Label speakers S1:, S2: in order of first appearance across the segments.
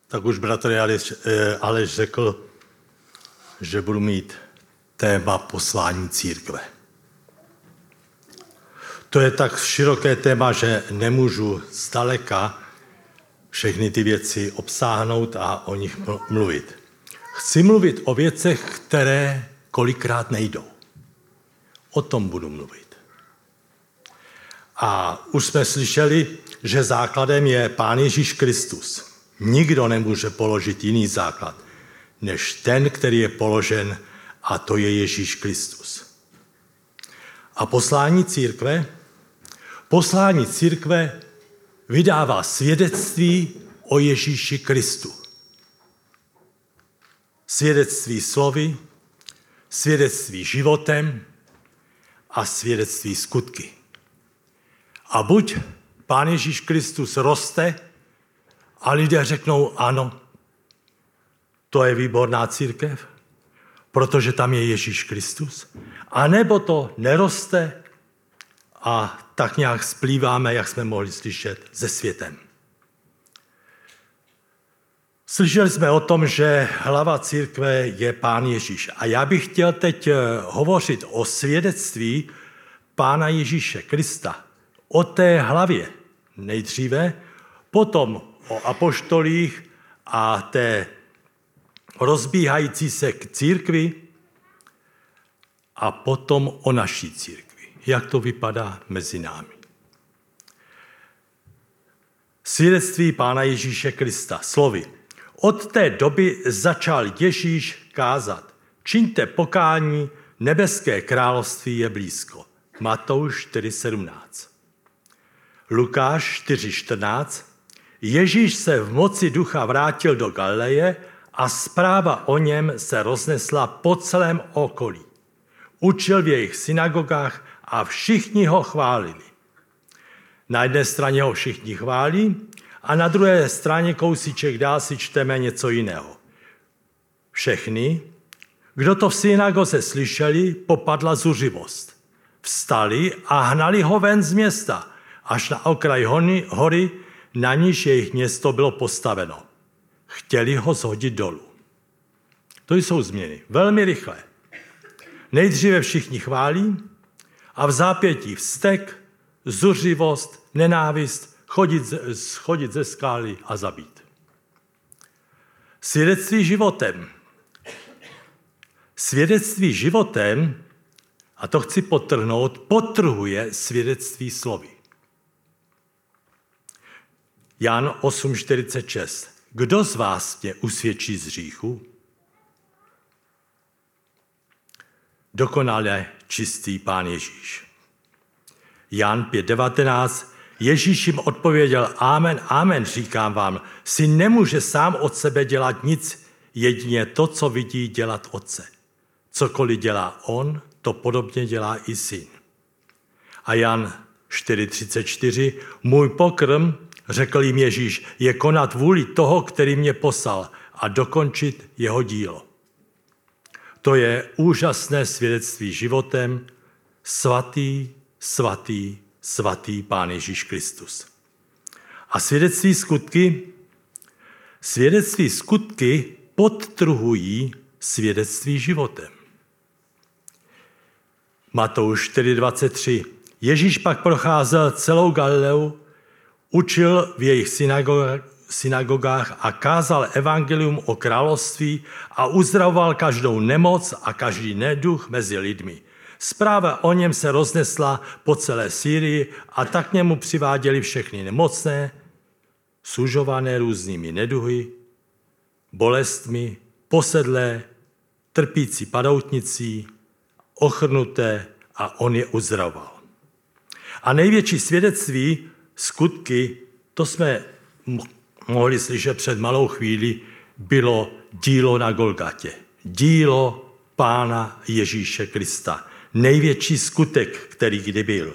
S1: tak už bratr Aleš řekl, že budu mít téma poslání církve. To je tak široké téma, že nemůžu zdaleka všechny ty věci obsáhnout a o nich mluvit. Chci mluvit o věcech, které kolikrát nejdou. O tom budu mluvit. A už jsme slyšeli, že základem je Pán Ježíš Kristus. Nikdo nemůže položit jiný základ, než ten, který je položen, a to je Ježíš Kristus. A poslání církve vydává svědectví o Ježíši Kristu. Svědectví slovy, svědectví životem a svědectví skutky. A buď Pán Ježíš Kristus roste a lidé řeknou ano, to je výborná církev, protože tam je Ježíš Kristus, anebo to neroste a tak nějak splýváme, jak jsme mohli slyšet, se světem. Slyšeli jsme o tom, že hlava církve je Pán Ježíš. A já bych chtěl teď hovořit o svědectví Pána Ježíše Krista. O té hlavě nejdříve, potom o apoštolích a té rozbíhající se k církvi a potom o naší církvi. Jak to vypadá mezi námi. Svědectví Pána Ježíše Krista. Slovy. Od té doby začal Ježíš kázat. Čiňte pokání, nebeské království je blízko. Matouš 4:17. Lukáš 4:14. Ježíš se v moci ducha vrátil do Galileje a zpráva o něm se roznesla po celém okolí. Učil v jejich synagogách a všichni ho chválili. Na jedné straně ho všichni chválí a na druhé straně kousíček dál si čteme něco jiného. Všechny, kdo to v synagoze slyšeli, popadla zuřivost. Vstali a hnali ho ven z města, až na okraj hory, na níž jejich město bylo postaveno. Chtěli ho shodit dolů. To jsou změny. Velmi rychlé. Nejdříve všichni chválí a v zápětí vztek, zuřivost, nenávist, schodit ze skály a zabít. Svědectví životem. Svědectví životem, a to chci podtrhnout, podtrhuje svědectví slovy. Jan 8:46. Kdo z vás mě usvědčí z hříchu? Dokonale čistý Pán Ježíš. Jan 5:19. Ježíš jim odpověděl, amen, amen, říkám vám, syn nemůže sám od sebe dělat nic, jedině to, co vidí dělat otce. Cokoliv dělá on, to podobně dělá i syn. A Jan 4:34. Můj pokrm, řekl jim Ježíš, je konat vůli toho, který mě poslal a dokončit jeho dílo. To je úžasné svědectví životem, svatý, svatý, svatý Pán Ježíš Kristus. A svědectví skutky podtrhují svědectví životem. Matouš 4:23. Ježíš pak procházel celou Galileu, učil v jejich synagogách a kázal evangelium o království a uzdravoval každou nemoc a každý neduch mezi lidmi. Zpráva o něm se roznesla po celé Sýrii a tak k němu přiváděli všechny nemocné, sužované různými neduhy, bolestmi, posedlé, trpící padoutnicí, ochrnuté a on je uzdravoval. A největší svědectví, skutky, to jsme mohli slyšet před malou chvíli, bylo dílo na Golgatě. Dílo Pána Ježíše Krista. Největší skutek, který kdy byl.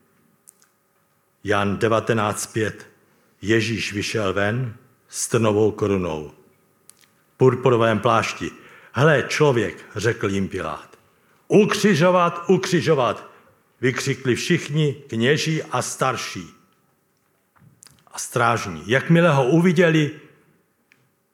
S1: Jan 19:5. Ježíš vyšel ven s trnovou korunou, purpurovém plášti. Hle, člověk, řekl jim Pilát. Ukřižovat, ukřižovat, vykřikli všichni kněží a starší a strážní. Jakmile ho uviděli,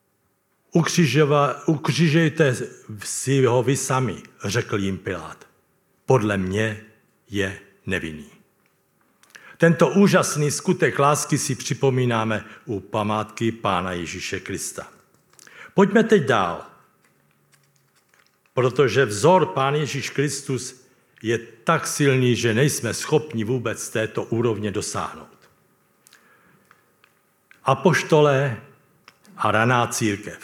S1: ukřižujte si ho vy sami, řekl jim Pilát. Podle mě je nevinný. Tento úžasný skutek lásky si připomínáme u památky Pána Ježíše Krista. Pojďme teď dál, protože vzor Pán Ježíš Kristus je tak silný, že nejsme schopni vůbec této úrovně dosáhnout. Apoštolé a raná církev.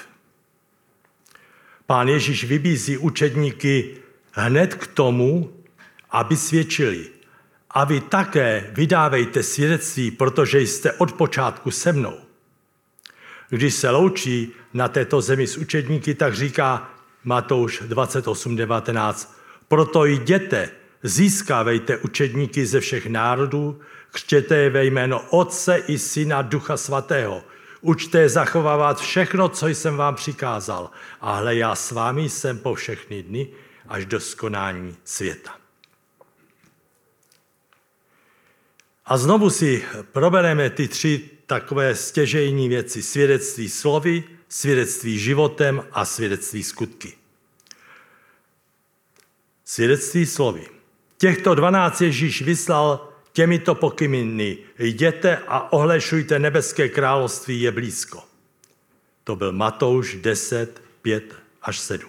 S1: Pán Ježíš vybízí učedníky hned k tomu, aby svědčili. A vy také vydávejte svědectví, protože jste od počátku se mnou. Když se loučí na této zemi s učedníky, tak říká Matouš 28:19, proto jděte, získávejte učedníky ze všech národů, křtěte je ve jméno Otce i Syna Ducha Svatého. Učte je zachovávat všechno, co jsem vám přikázal. A hle, já s vámi jsem po všechny dny až do skonání světa. A znovu si probereme ty 3 takové stěžejní věci. Svědectví slovy, svědectví životem a svědectví skutky. Svědectví slovy. Těchto 12 Ježíš vyslal těmito pokyny. Jděte a ohlašujte, nebeské království je blízko. To byl Matouš 10, 5 až 7.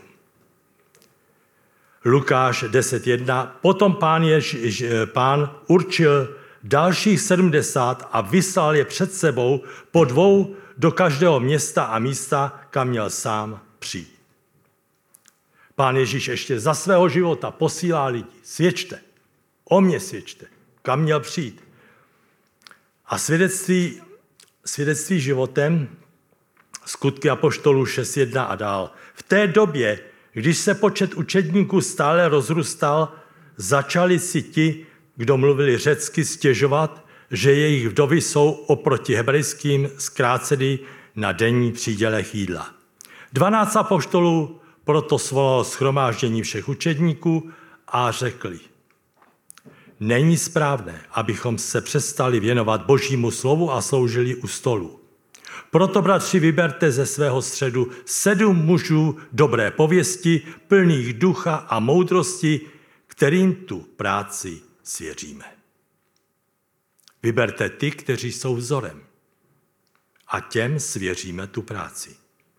S1: Lukáš 10.1. Potom pán určil dalších 70 a vyslal je před sebou po 2 do každého města a místa, kam měl sám přijít. Pán Ježíš ještě za svého života posílá lidi. Svědčte, o mě svědčte, kam měl přijít. A svědectví životem, skutky apoštolů 6.1 a dál. V té době, když se počet učedníků stále rozrůstal, začali si ti, kdo mluvili řecky, stěžovat, že jejich vdovy jsou oproti hebrejským zkráceny na denní přídělech jídla. 12 apoštolů proto svolalo shromáždění všech učedníků a řekli, není správné, abychom se přestali věnovat Božímu slovu a sloužili u stolu. Proto, bratři, vyberte ze svého středu 7 mužů dobré pověsti, plných ducha a moudrosti, kterým tu práci svěříme. Vyberte ty, kteří jsou vzorem, a těm svěříme tu práci.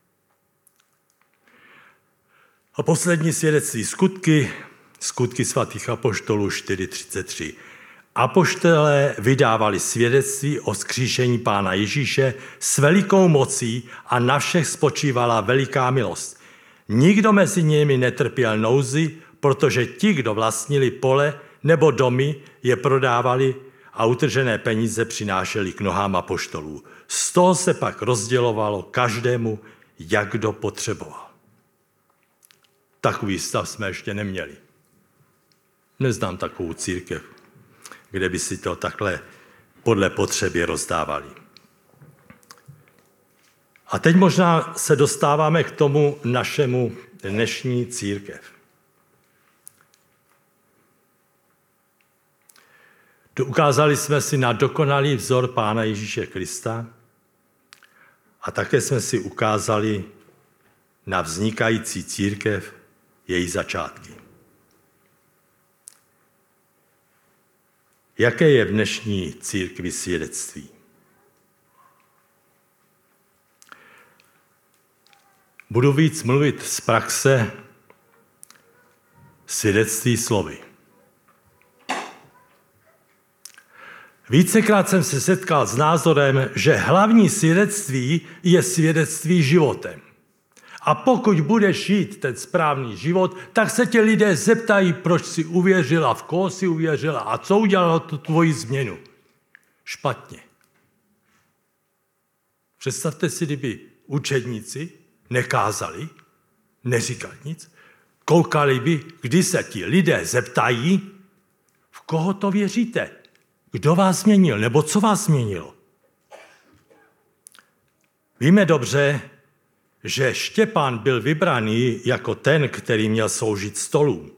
S1: A poslední svědectví skutky svatých apoštolů 4.33. Apoštolé vydávali svědectví o vzkříšení Pána Ježíše s velikou mocí a na všech spočívala veliká milost. Nikdo mezi nimi netrpěl nouzi, protože ti, kdo vlastnili pole nebo domy, je prodávali a utržené peníze přinášeli k nohám apoštolů. Z toho se pak rozdělovalo každému, jak kdo potřeboval. Takový stav jsme ještě neměli. Neznám takovou církev, kde by si to takhle podle potřeby rozdávali. A teď možná se dostáváme k tomu našemu dnešní církev. Ukázali jsme si na dokonalý vzor Pána Ježíše Krista a také jsme si ukázali na vznikající církev, její začátky. Jaké je v dnešní církvi svědectví? Budu víc mluvit z praxe svědectví slovy. Vícekrát jsem se setkal s názorem, že hlavní svědectví je svědectví životem. A pokud budeš žít ten správný život, tak se tě lidé zeptají, proč jsi uvěřila, v koho jsi uvěřila a co udělalo tu tvoji změnu. Špatně. Představte si, kdyby učedníci nekázali, neříkali nic, koukali by, kdy se ti lidé zeptají, v koho to věříte, kdo vás změnil, nebo co vás změnilo. Víme dobře, že Štěpán byl vybraný jako ten, který měl sloužit stolům.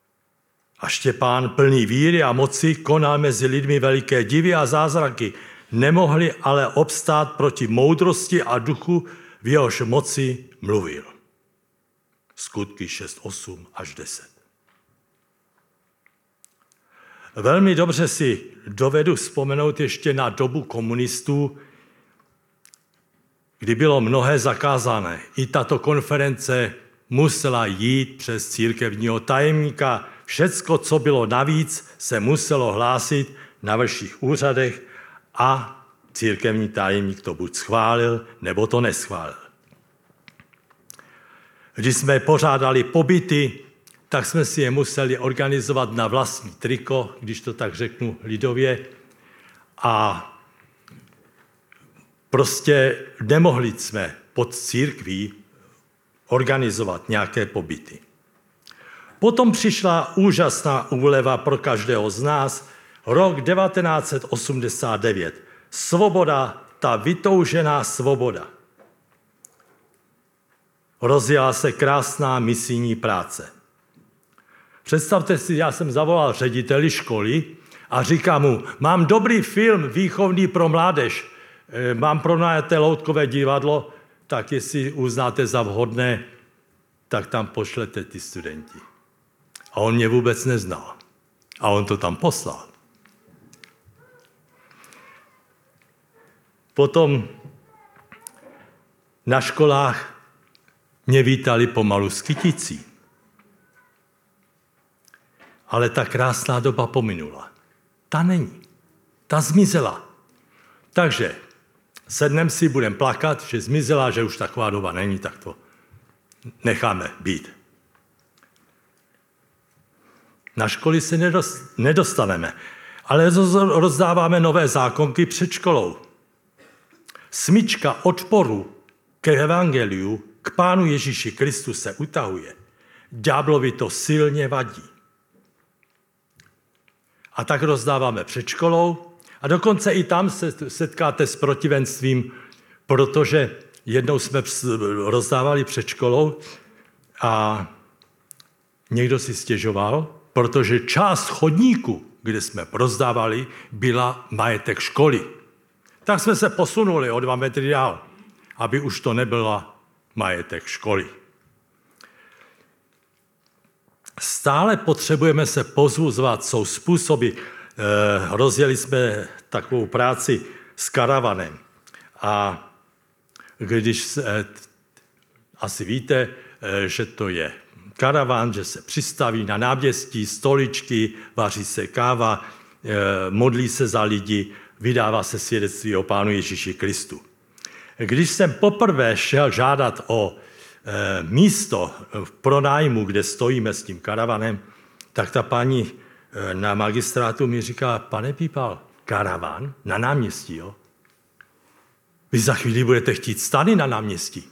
S1: A Štěpán, plný víry a moci, konal mezi lidmi veliké divy a zázraky. nemohli ale obstát proti moudrosti a duchu, v jehož moci mluvil. Skutky 6, 8 až 10. Velmi dobře si dovedu vzpomenout ještě na dobu komunistů, kdy bylo mnohé zakázané. I tato konference musela jít přes církevního tajemníka. Všecko, co bylo navíc, se muselo hlásit na vyšších úřadech a církevní tajemník to buď schválil, nebo to neschválil. Když jsme pořádali pobyty, tak jsme si je museli organizovat na vlastní triko, když to tak řeknu lidově. A prostě nemohli jsme pod církví organizovat nějaké pobyty. Potom přišla úžasná úleva pro každého z nás, rok 1989. Svoboda, ta vytoužená svoboda. Rozjela se krásná misijní práce. Představte si, já jsem zavolal řediteli školy a říkám mu, mám dobrý film výchovný pro mládež, mám pronajaté loutkové divadlo, tak jestli uznáte za vhodné, tak tam pošlete ty studenti. A on mě vůbec neznal. A on to tam poslal. Potom na školách mě vítali pomalu s kyticí. Ale ta krásná doba pominula. Ta není. Ta zmizela. Takže sednem si, budeme plakat, že zmizela, že už taková doba není, tak to necháme být. Na školy se nedostaneme, ale rozdáváme nové zákonky před školou. Smyčka odporu k evangeliu, k Pánu Ježíši Kristu se utahuje. Ďáblovi to silně vadí. A tak rozdáváme před školou a dokonce i tam se setkáte s protivenstvím, protože jednou jsme rozdávali před školou a někdo si stěžoval, protože část chodníku, kde jsme rozdávali, byla majetek školy. Tak jsme se posunuli o 2 metry dál, aby už to nebyla majetek školy. Stále potřebujeme se pozbuzovat, jsou způsoby. Rozjeli jsme takovou práci s karavanem. A když asi víte, že to je karavan, že se přistaví na náměstí, stoličky, vaří se káva, modlí se za lidi, vydává se svědectví o Pánu Ježíši Kristu. Když jsem poprvé šel žádat o místo v pronájmu, kde stojíme s tím karavanem, tak ta paní na magistrátu mi říká, pane Pípal, karavan na náměstí, jo? Vy za chvíli budete chtít stany na náměstí.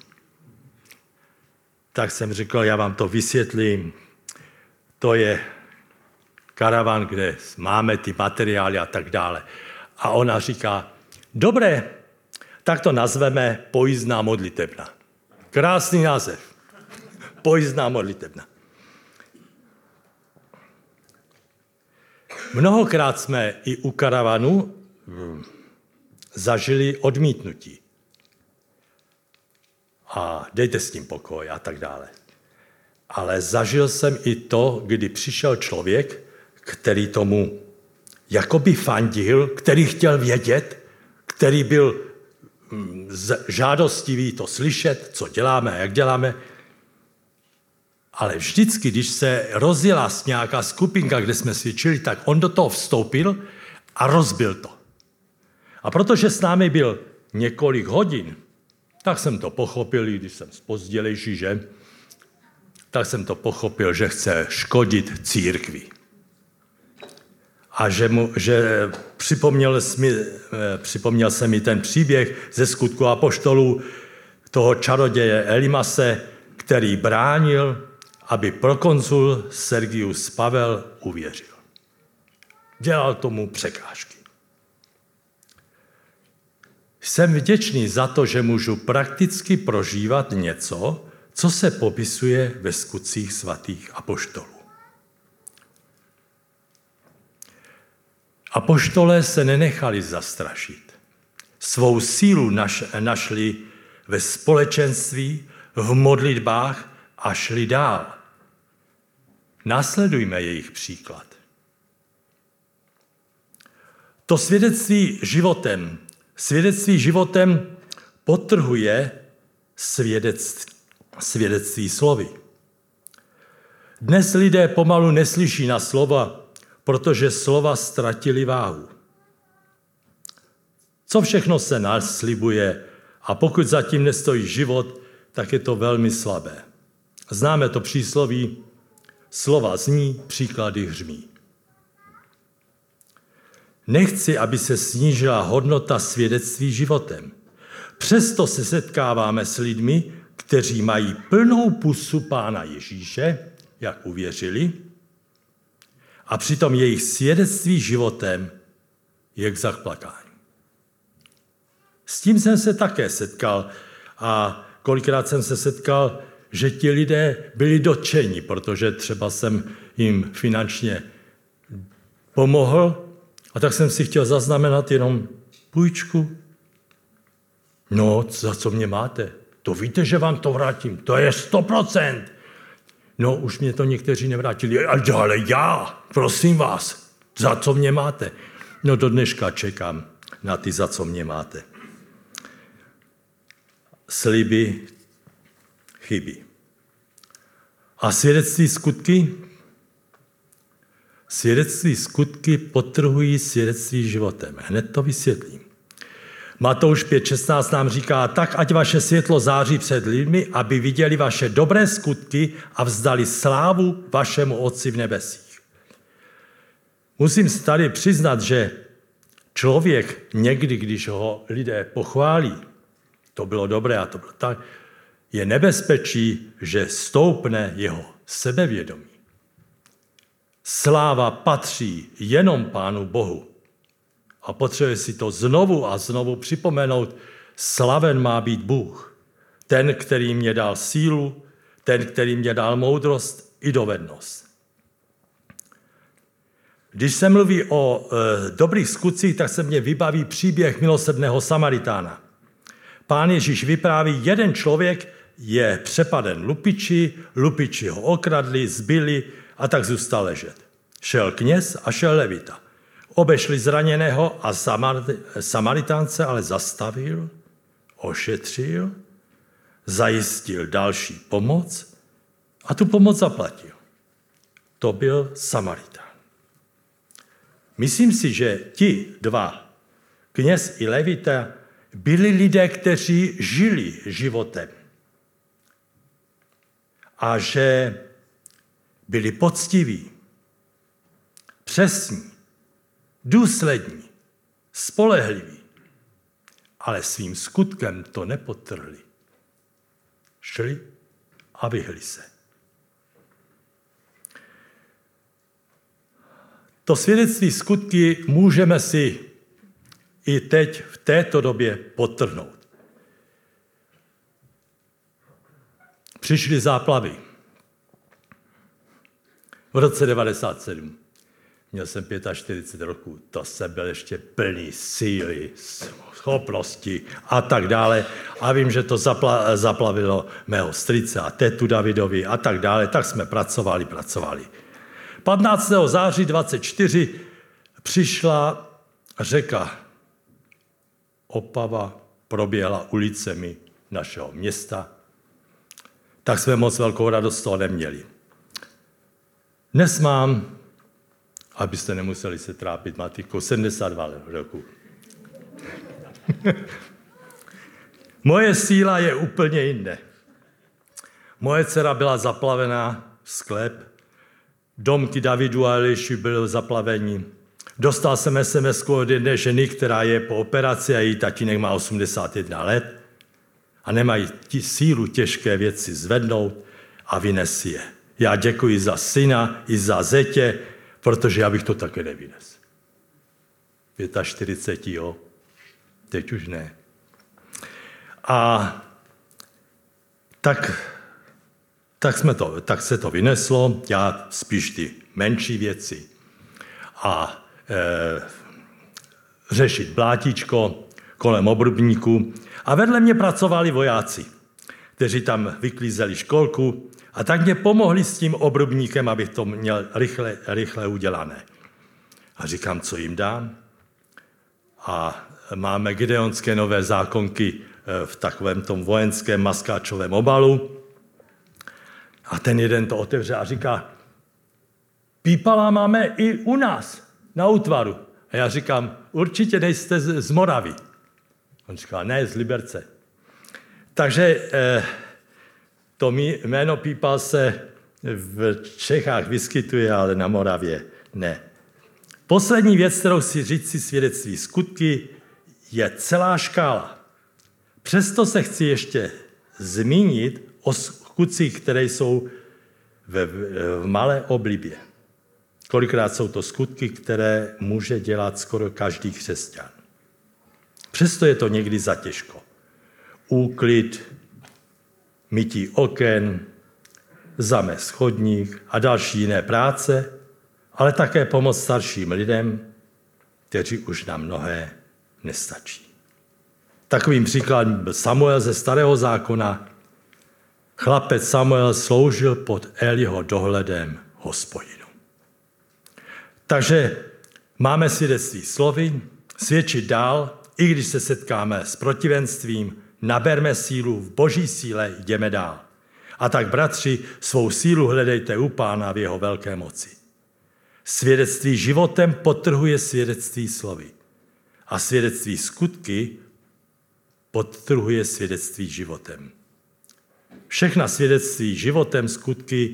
S1: Tak jsem řekl, já vám to vysvětlím. To je karavan, kde máme ty materiály a tak dále. A ona říká, dobré, tak to nazveme pojízdná modlitebna. Krásný název. Pojízdná modlitebna. Mnohokrát jsme i u karavanu zažili odmítnutí. A dejte s tím pokoj a tak dále. Ale zažil jsem i to, kdy přišel člověk, který tomu jakoby fandil, který chtěl vědět, který byl žádostivý to slyšet, co děláme a jak děláme. Ale vždycky, když se rozjela nějaká skupinka, kde jsme cvičili, tak on do toho vstoupil a rozbil to. A protože s námi byl několik hodin, tak jsem to pochopil, i když jsem zpozdělejší, že? Tak jsem to pochopil, že chce škodit církvi. A že připomněl se mi ten příběh ze Skutku apoštolů toho čaroděje Elimase, který bránil, aby prokonzul Sergius Pavel uvěřil. Dělal tomu překážky. Jsem vděčný za to, že můžu prakticky prožívat něco, co se popisuje ve Skutcích svatých apoštolů. Apoštolé se nenechali zastrašit. Svou sílu našli ve společenství, v modlitbách a šli dál. Následujme jejich příklad. To svědectví životem podtrhuje svědectví slovy. Dnes lidé pomalu neslyší na slova, protože slova ztratili váhu. Co všechno se naslibuje a pokud zatím nestojí život, tak je to velmi slabé. Známe to přísloví, slova zní, příklady hřmí. Nechci, aby se snížila hodnota svědectví životem. Přesto se setkáváme s lidmi, kteří mají plnou pusu Pána Ježíše, jak uvěřili, a přitom jejich svědectví životem je k zaplakání. S tím jsem se také setkal a kolikrát jsem se setkal, že ti lidé byli dotčeni, protože třeba jsem jim finančně pomohl a tak jsem si chtěl zaznamenat jenom půjčku. No, za co mě máte? To víte, že vám to vrátím. To je 100%. No, už mě to někteří nevrátili. Ale já, prosím vás, za co mě máte? No, do dneška čekám na ty, za co mě máte. Sliby, chyby. A svědectví skutky? Svědectví skutky podtrhují svědectví životem. Hned to vysvětlím. Matouš 5.16 nám říká, tak ať vaše světlo září před lidmi, aby viděli vaše dobré skutky a vzdali slávu vašemu Otci v nebesích. Musím si tady přiznat, že člověk někdy, když ho lidé pochválí, to bylo dobré a to bylo tak, je nebezpečí, že stoupne jeho sebevědomí. Sláva patří jenom Pánu Bohu. A potřebuje si to znovu a znovu připomenout, slaven má být Bůh. Ten, který mě dal sílu, ten, který mě dal moudrost i dovednost. Když se mluví o dobrých skutcích, tak se mně vybaví příběh milosrdného Samaritána. Pán Ježíš vypráví, jeden člověk je přepaden lupiči ho okradli, zbili a tak zůstal ležet. Šel kněz a šel levita. Obešli zraněného a Samaritánce ale zastavil, ošetřil, zajistil další pomoc a tu pomoc zaplatil. To byl Samaritán. Myslím si, že ti dva, kněz i levita, byli lidé, kteří žili životem a že byli poctiví, přesní, důslední, spolehliví, ale svým skutkem to nepodtrhli. Šli a vyhli se. To svědectví skutky můžeme si i teď v této době podtrhnout. Přišly záplavy. V roce 1997. Měl jsem 45 roků, to jsem byl ještě plný síly, schopnosti a tak dále. A vím, že to zaplavilo mého strýce a tetu Davidovi a tak dále. Tak jsme pracovali. 15. září 24 přišla řeka Opava, proběhla ulicemi našeho města. Tak jsme moc velkou radost z toho neměli. Dnes mám, abyste nemuseli se trápit matikou, 72 roku. Moje síla je úplně jinde. Moje dcera byla zaplavená, sklep, domky Davidu a Eliši byly zaplavení. Dostal jsem SMS od jedné ženy, která je po operaci a její tatínek má 81 let a nemají sílu těžké věci zvednout a vynes je. Já děkuji za syna i za zetě, protože já bych to také nevynes. 45, jo. Teď už ne. A tak se to vyneslo, já spíš ty menší věci. A řešit blátíčko, kolem obrubníku a vedle mě pracovali vojáci, kteří tam vyklízeli školku a tak mě pomohli s tím obrubníkem, abych to měl rychle udělané. A říkám, co jim dám? A máme gideonské nové zákonky v takovém tom vojenském maskáčovém obalu. A ten jeden to otevře a říká, pípala máme i u nás, na útvaru. A já říkám, určitě nejste z Moravy. On říká, ne, z Liberce. Takže to jméno pípal se v Čechách vyskytuje, ale na Moravě ne. Poslední věc, kterou si říct si svědectví skutky, je celá škála. Přesto se chci ještě zmínit o skutcích, které jsou v malé oblibě. Kolikrát jsou to skutky, které může dělat skoro každý křesťan. Přesto je to někdy zatěžko. Úklid, mytí oken, zamez chodník a další jiné práce, ale také pomoc starším lidem, kteří už na mnohé nestačí. Takovým příkladem byl Samuel ze Starého zákona. Chlapec Samuel sloužil pod Eliho dohledem Hospodinu. Takže máme svědectví slovy, svědčit dál, i když se setkáme s protivenstvím, naberme sílu v Boží síle, jdeme dál. A tak, bratři, svou sílu hledejte u Pána v jeho velké moci. Svědectví životem podtrhuje svědectví slovy. A svědectví skutky podtrhuje svědectví životem. Všechna svědectví životem, skutky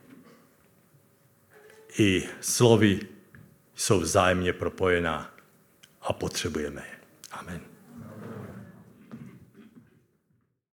S1: i slovy jsou vzájemně propojená a potřebujeme je. Amen.